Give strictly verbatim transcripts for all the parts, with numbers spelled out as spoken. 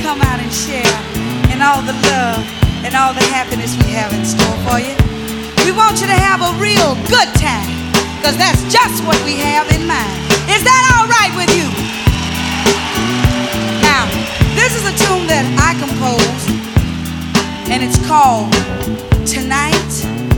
come out and share in all the love and all the happiness we have in store for you. We want you to have a real good time, because that's just what we have in mind. Is that all right with you? Now, this is a tune that I composed, and it's called Tonight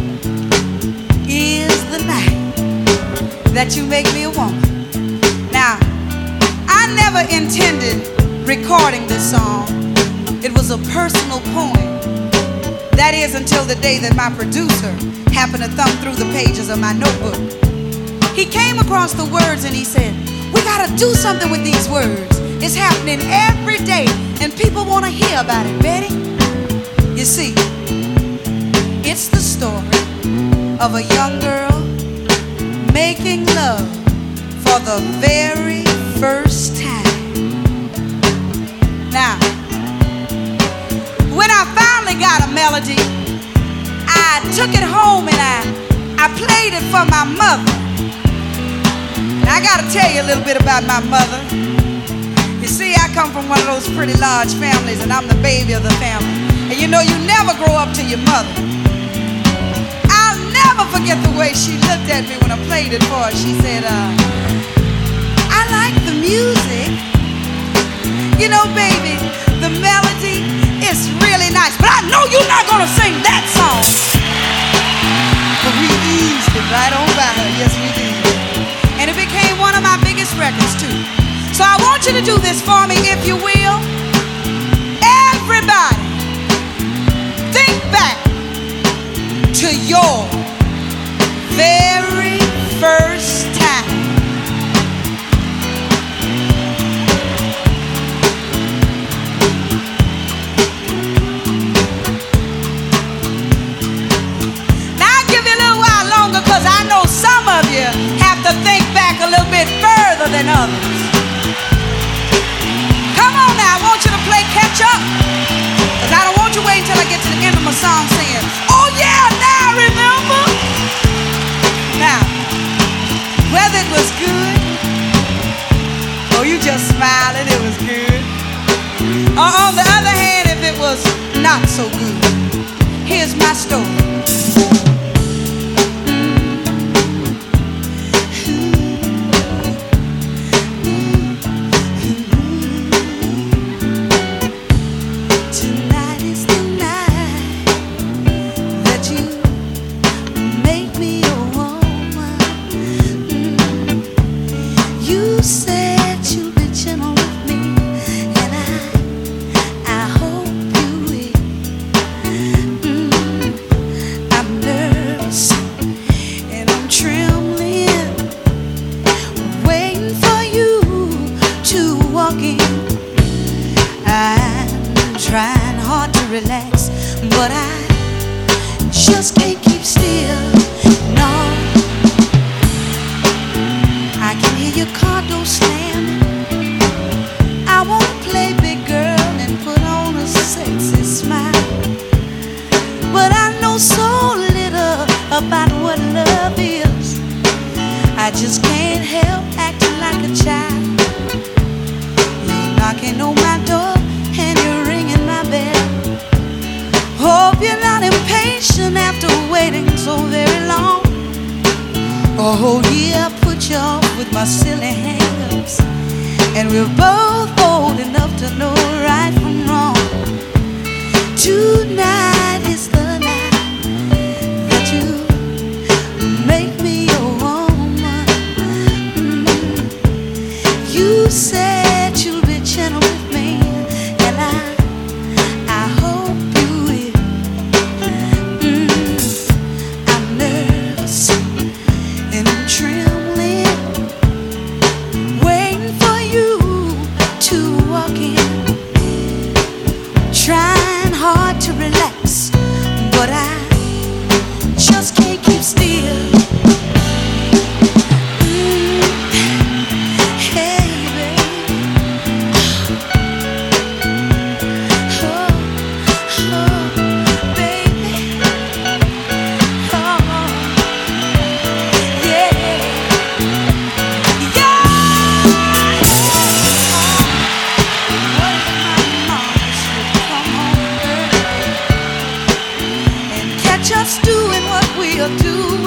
Is the Night That You Make Me a Woman. Now, I never intended recording this song. It was a personal poem. That is, until the day that my producer happened to thumb through the pages of my notebook. He came across the words and he said, we gotta do something with these words. It's happening every day and people wanna hear about it, Betty. You see, it's the story of a young girl making love for the very first time. Now, when I finally got a melody, I took it home and I, I played it for my mother. Now, I gotta tell you a little bit about my mother. You see, I come from one of those pretty large families and I'm the baby of the family. And you know, you never grow up to your mother. I'll never forget the way she looked at me when I played it for her. She said, uh, I like the music. You know, baby, the melody is really nice, but I know you're not gonna sing that song. But we eased it right on by her, yes we did. And it became one of my biggest records too. So I want you to do this for me, if you will. Everybody, think back to your very first time. Because I know some of you have to think back a little bit further than others. Come on now, I want you to play catch up. Because I don't want you waiting until I get to the end of my song saying, oh yeah, now I remember. Now, whether it was good, or you just smiling, it was good. Or on the other hand, if it was not so good, here's my story. will do.